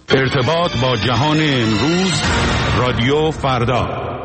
ارتباط با جهان امروز، رادیو فردا.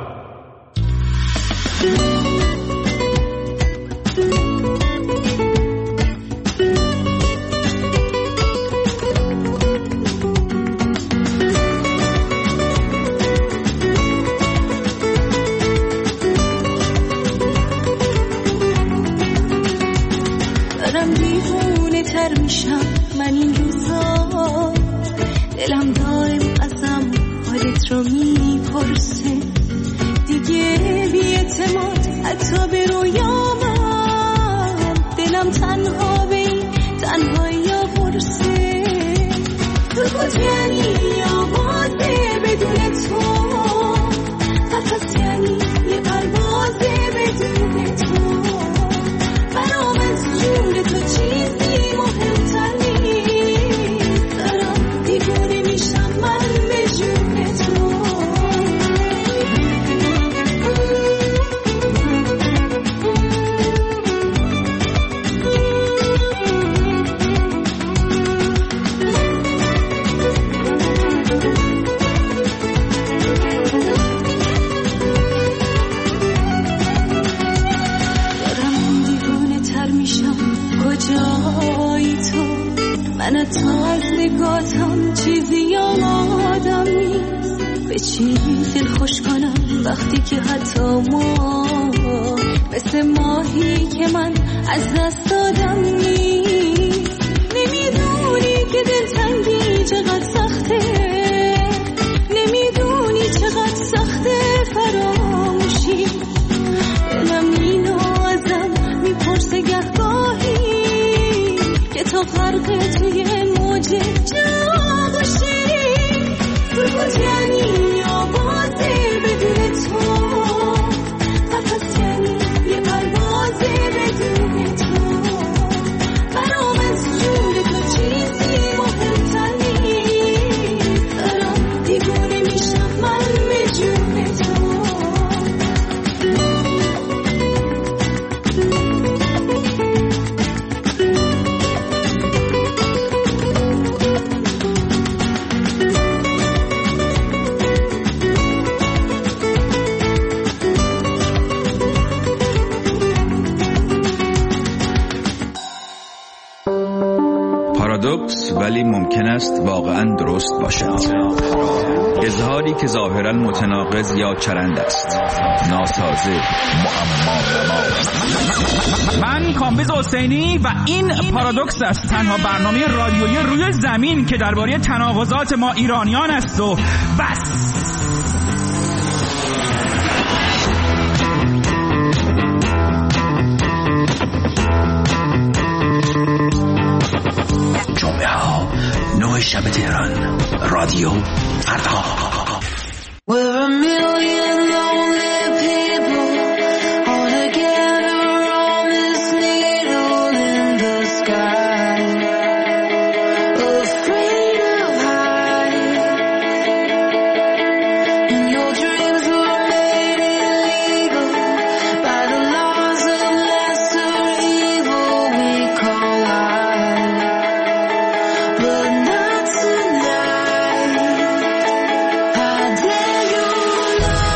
دارم دیوونه تر میشم من این روزا، دلم دائم ازم حالت رو میپرسه، دیگه بی‌اعتماد حتی به رویامم، دلم تنها به این تنهایی برسه. تو کجا یعنی آوازه بدون تو، قفص یعنی یه پروازه بدون تو، برام از جون تو چیزی مهمتر نیست، دارم دیوونه میشم من به جون تو. کجایی تو؟ من حتی از نگاتم چیزی یادم نیست، به چی دل خوش کنم وقتی که حتی ما مثل ماهی که من از دست دادم نیست. نمیدونی که دلتنگی چقدر سخته، نمیدونی چقدر سخته فراموشی، دلم اینو ازم میپرسه گهگاهی که تو غرق توی موج جا باشی. تو یعنی آوازه بدون تو، قفص یعنی یه پروازه بدون تو، برام از جون تو چیزی مهمتر نیست، دارم دیوونه میشم من به جون تو. پارادوکس ولی ممکن است واقعا درست باشد. اظهاری که ظاهرا متناقض یا چرند است، ناسازه، معما. من کامبیز حسینی و این پارادوکس است، تنها برنامه رادیویی روی زمین که درباره تناقضات ما ایرانیان است و بس. جمعه ها 9 شب تهران، رادیو فردا. We're a million lonely people all together on this needle in the sky, afraid of heights, and your dreams were made illegal by the laws of lesser evil we call life, but not tonight. I dare you.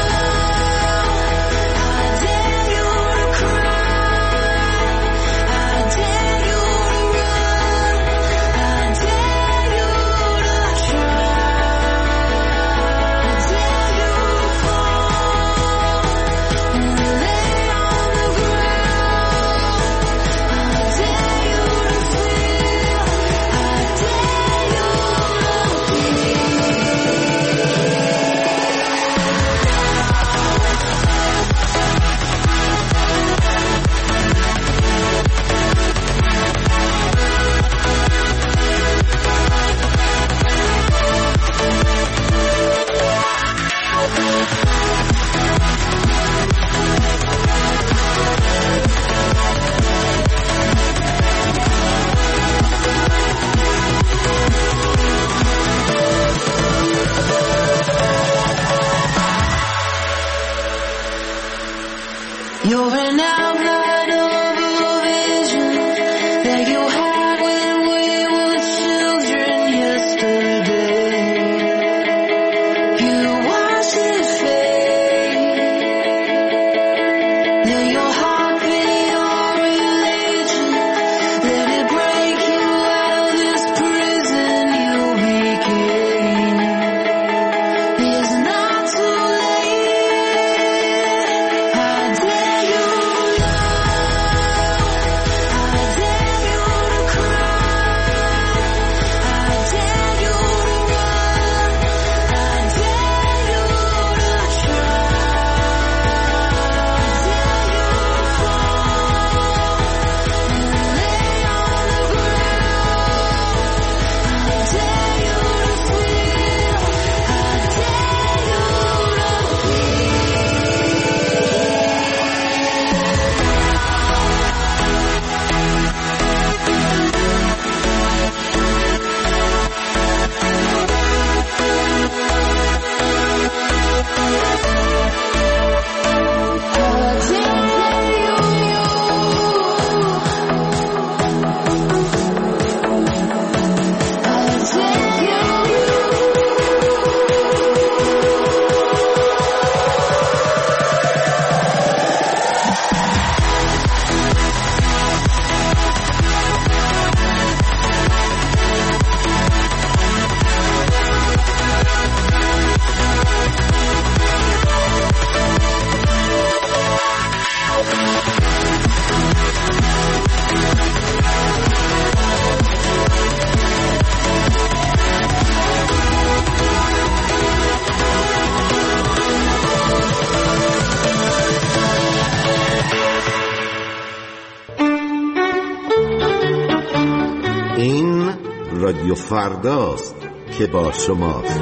فرداست که با شماست.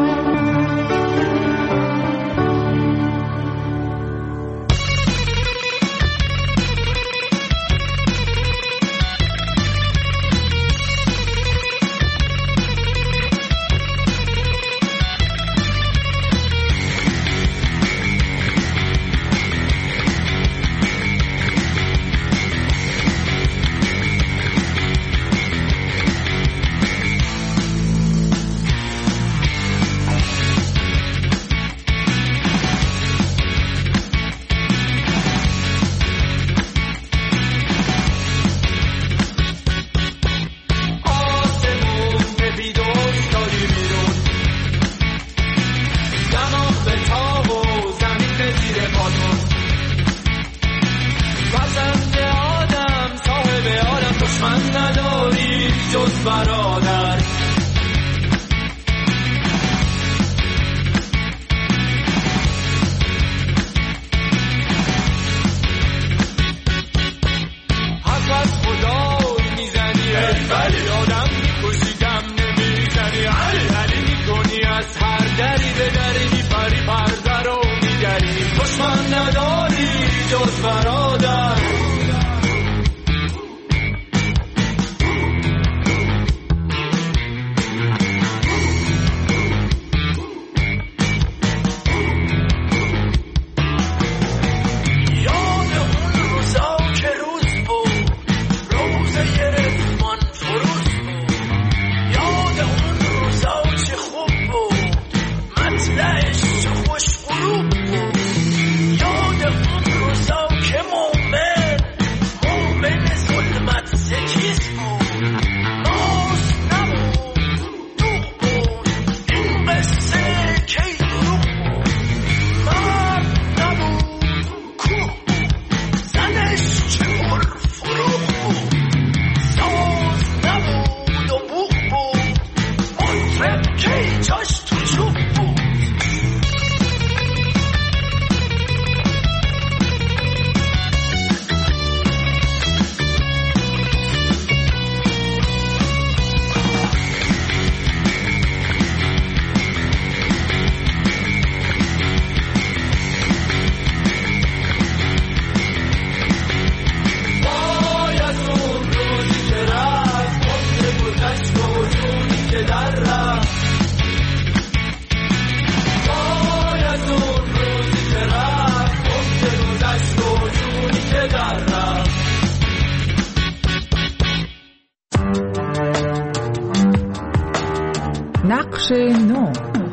نقش نو.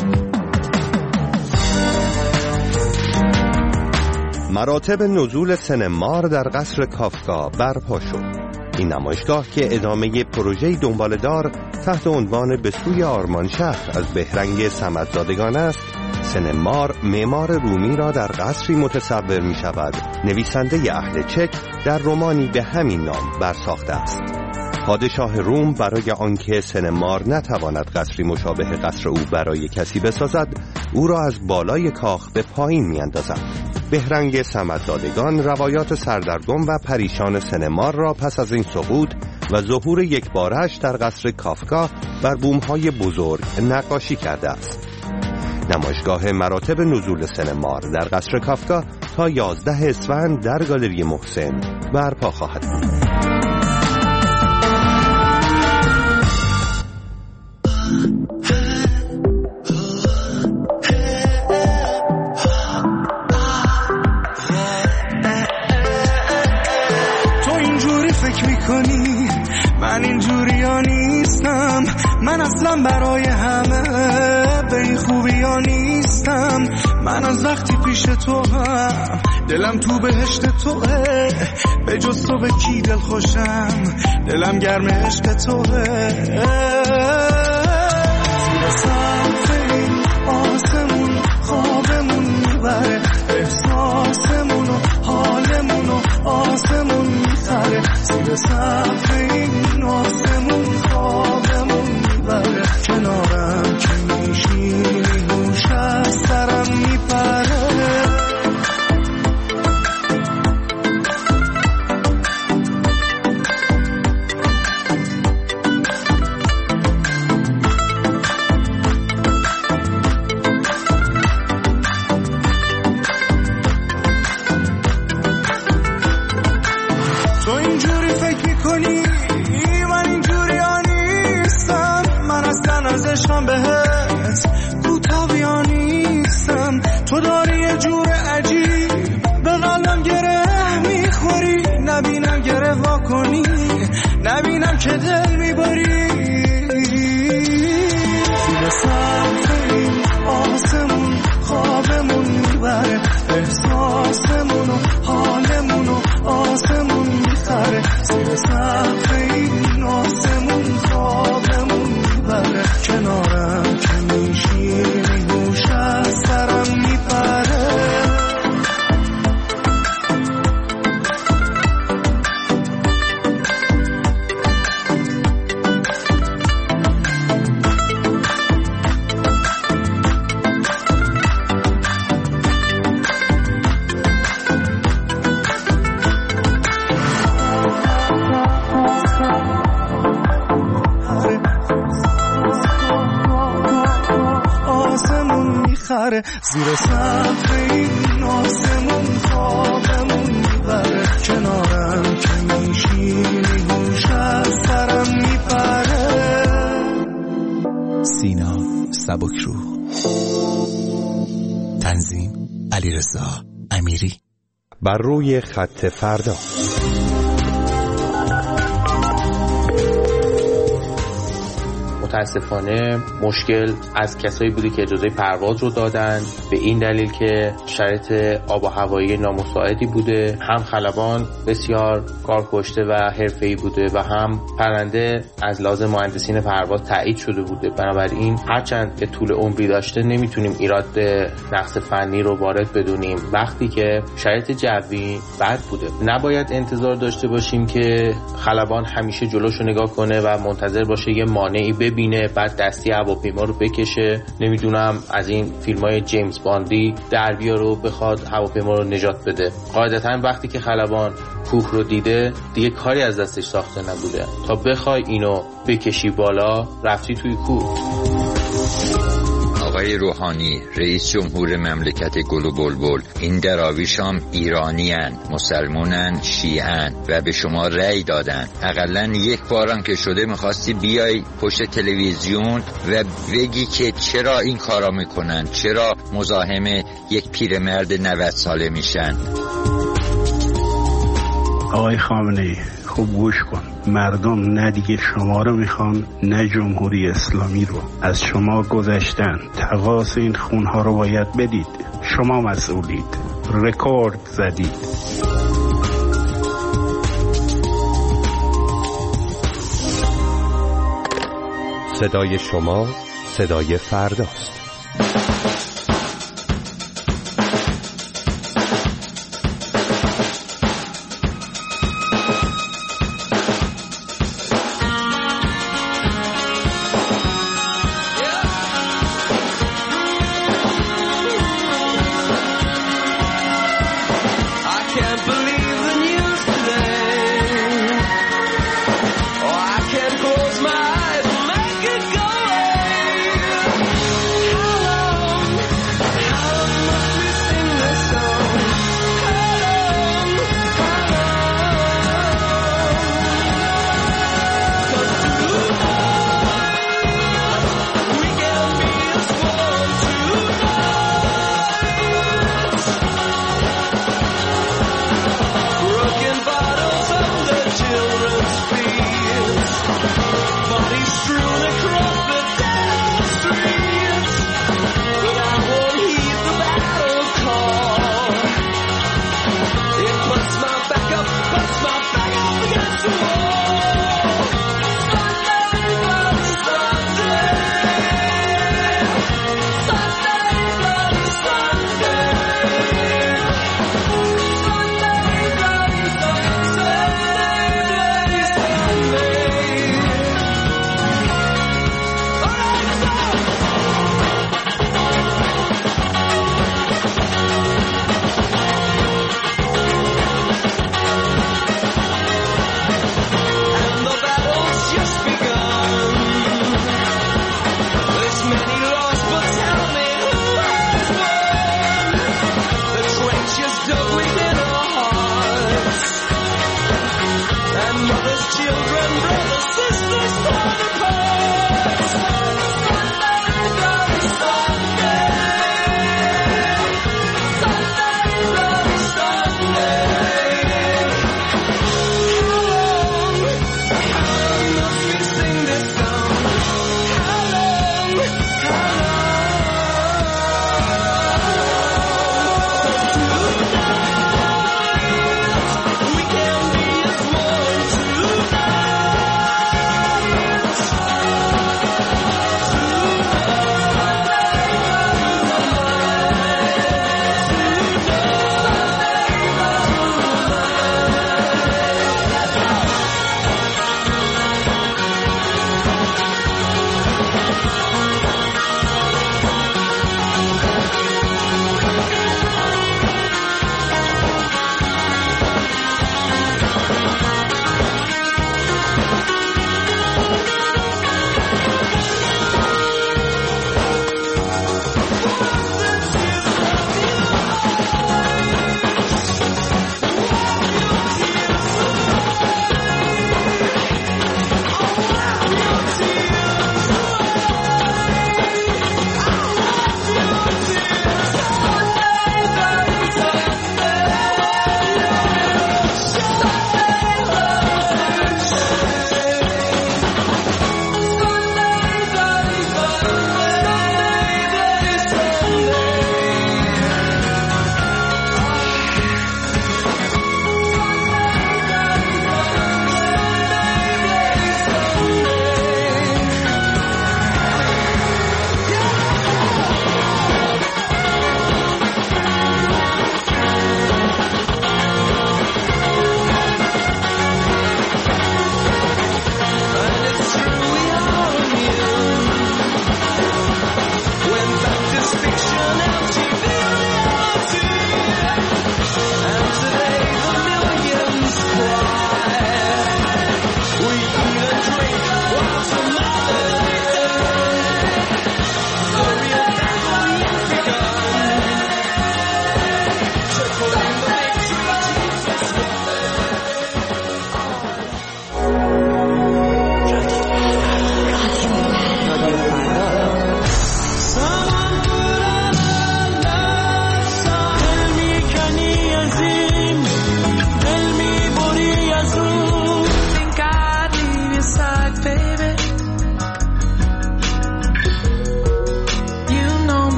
مراتب نزول سن مار در قصر کافکا برپا شد. این نمایشگاه که ادامه پروژه دنباله‌دار تحت عنوان به سوی آرمانشهر از بهرنگ صمدزادگان است، سن مار معمار رومی را در قصری متصور می شود نویسنده اهل چک در رمانی به همین نام برساخته است. پادشاه روم برای آنکه سن مار نتواند قصری مشابه قصر او برای کسی بسازد، او را از بالای کاخ به پایین میاندازد. بهرنگ صمدزادگان روایات سردرگم و پریشان سن مار را پس از این سقوط و ظهور یکباره‌اش در قصر کافکا بر بوم‌های بزرگ نقاشی کرده است. نمایشگاه مراتب نزول سن مار در قصر کافکا تا 11 اسفند در گالری محسن برپا خواهد بود. من اینجوری ها نیستم، من اصلا برای همه به این خوبی ها نیستم. من از وقتی پیش تو هم دلم تو بهشت توه، به جز تو به کی دل خوشم، دلم گرم عشق توه. زیر سقف این آسمون خوابمون میبره، احساسمون و حالمون و آسمون میخره. زیر سقف این آسمون خوابمون میبره، کنارم که میشینی هوش از سرم میپره. از عشقم بهت کوتاه نیستم. تو داری یه جور عجیب به قلبم گره میخوری. نبینم گره واکنی، نبینم که دل میبری. زیر سقف این آسمون خوابمون میبره، احساسمون و حالمون و آسمون میخره. زیر سقف این آسمون خوابمون میبره، کنارم که میشینی گوش از سرم میپره. زیر سقف این آسمون خوابمون میبره، کنارم که میشینی گوش از سرم میپره. سینا سبکروح، تنظیم علیرضا امیری. بر روی خط فردا. متاسفانه مشکل از کسایی بوده که اجازه پرواز رو دادن به این دلیل که شرایط آب و هوایی نامساعدی بوده. هم خلبان بسیار کارکشته و حرفه‌ای بوده و هم پرنده از لحاظ مهندسین پرواز تایید شده بوده. بنابراین هرچند که طول عمری داشته نمیتونیم ایراد نقص فنی رو وارد بدونیم. وقتی که شرایط جوی بد بوده نباید انتظار داشته باشیم که خلبان همیشه جلوشو نگاه کنه و منتظر باشه یه مانعی ببینه بعد دستی هواپیما رو بکشه. نمیدونم از این فیلم‌های جیمز باندی در بیارو بخواد هواپیما رو نجات بده. قاعدتاً وقتی که خلبان کوه رو دیده دیگه کاری از دستش ساخته نبوده. تا بخوای اینو بکشی بالا رفتی توی کوه. آقای روحانی رئیس جمهور مملکت گل و بلبل، این دراویشام ایرانیان، مسلمونن، شیعن و به شما رأی دادن. اقلن یک بارم که شده میخواستی بیای پشت تلویزیون و بگی که چرا این کارا میکنن، چرا مزاحم یک پیرمرد 90 ساله میشن. آقای خامنه‌ای خوب گوش کن. مردم نه دیگه شما رو میخوان نه جمهوری اسلامی رو. از شما گذشتن. تقاضا این خونها رو باید بدید. شما مسئولید. رکورد زدید. صدای شما صدای فرداست.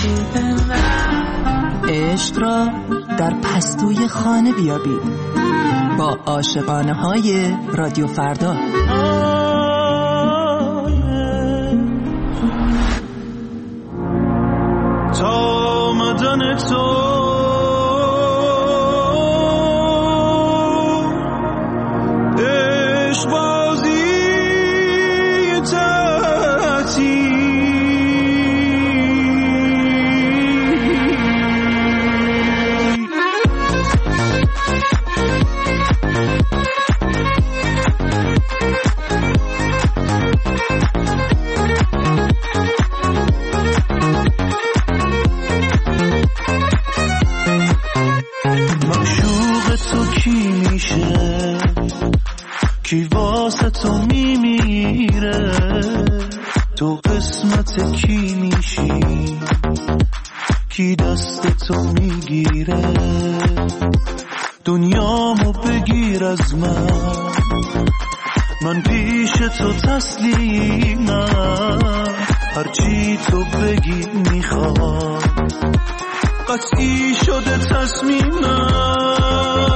عشق را در پستوی خانه بیابید با عاشقانه های رادیو فردا. تا آمدن تو کی واسه تو میمیره، تو قسمت کی میشی، کی دست تو میگیره، دنیامو بگیر از من پیش تو تسلیمم، هرچی تو بگی میخوام، قطعی شده تصمیمم.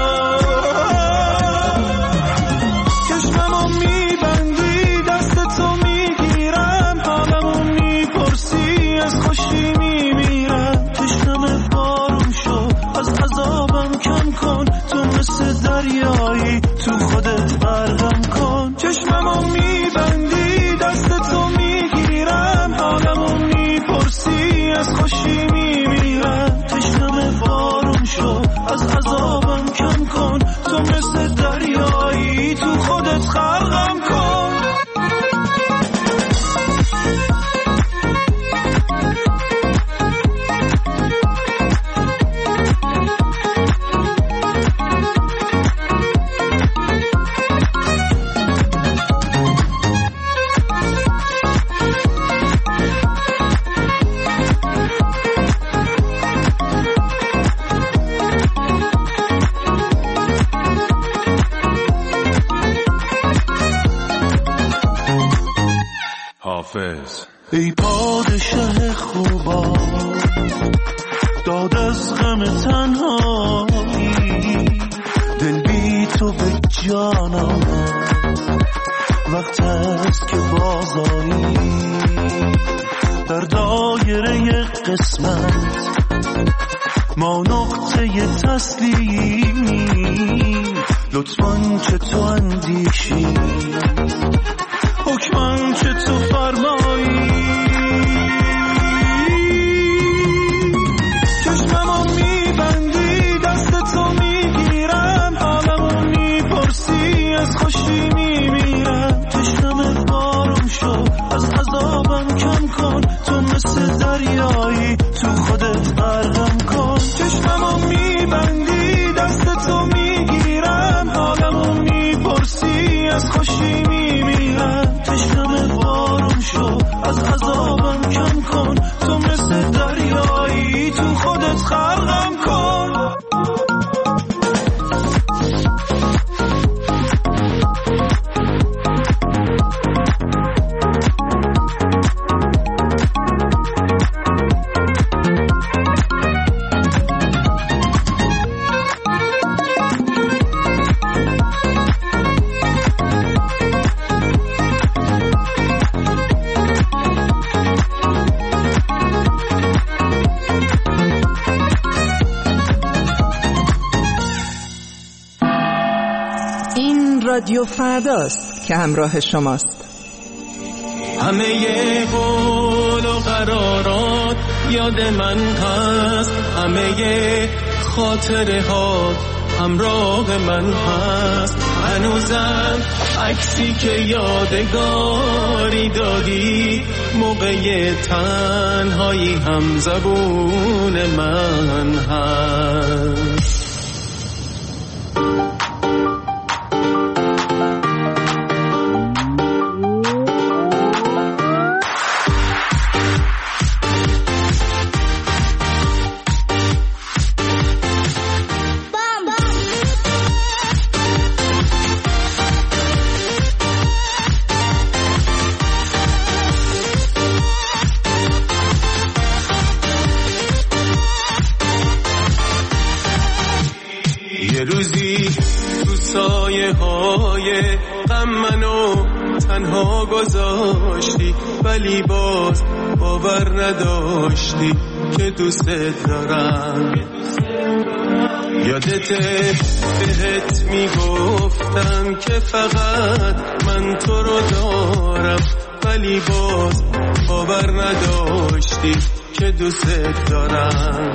دریایی تو خودت غرقم کن، چشممو میبندی دست تو میگیرم، حالمو میپرسی از خوشی میمیرم، تشنم بارون شو از عذابم کم کن، تو مثل دریایی تو خودت غرقم کن. ای پادشه خوبا داد از غم تنهایی، دل بی تو به جانم وقت است که بازایی، در دایره قسمت ما نقطه تسلیمی، لطفاً چه تو اندیشی، حکماً چه تو فرمایی، چشممو میبندی دست تو میگیرم، حالمو میپرسی از خوشی میمیرم، تشنم بارون شو از عذابم کم کن، تو مثل دریایی تو خودت غرقم کن، چشممو میبندی دست تو میگیرم، حالمو میپرسی از خوشی میمیرم، تشنم بارون شو از عذابم کم کن، تو مثل دریایی تو خودت غرقم کن. رادیو فرداست که همراه شماست. همه قول و قرارات یاد من هست، همه خاطره ها همراه من هست، هنوزم عکسی که یادگاری دادی، موقع تنهایی هم زبون من هست. سایه های غم منو تنها گذاشتی، ولی باز باور نداشتی که دوست دارم. یادته بهت میگفتم که فقط من تو رو دارم، ولی باز باور نداشتی که دوست دارم.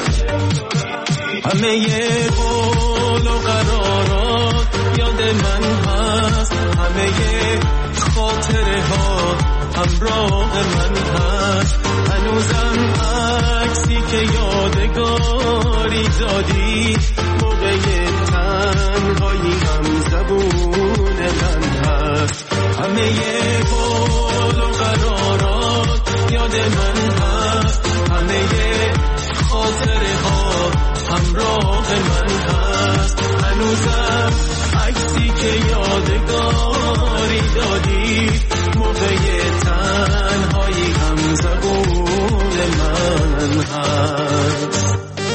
همه قول و قرارات یاد من هست، همه خاطره ها همراه من هست. هنوزم عکسی که یادگاری دادی موقع تنهایی هم زبون من هست. همه قول و قرارات یاد من هست، همه خاطره ها همراه من هست. هنوزم عکسی که یادگاری دادی موقع تنهایی هم زبون من هست.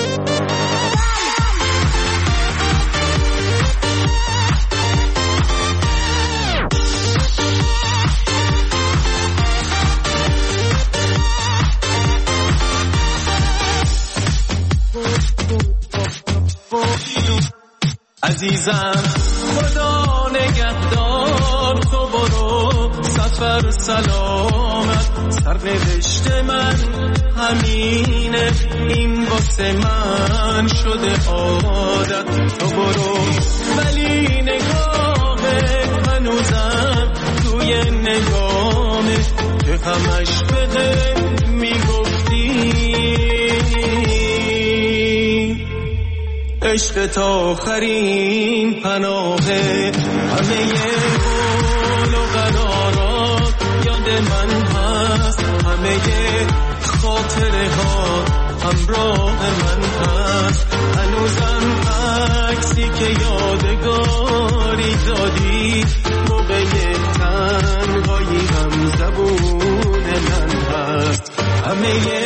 عزیزم خدا نگهدار، تو برو سفر سلامت. سرنوشت من همینه، این واسه من شده عادت. تو برو ولی نگاهت هنوزم توی نگامه که همش بده میگفتی عشق تا آخرین پناهه. همه قول و قرارات یاد من هست، همه خاطره ها همراه من هست. هنوزم عکسی که یادگاری دادی موقع تنهایی هم زبون من هست. همه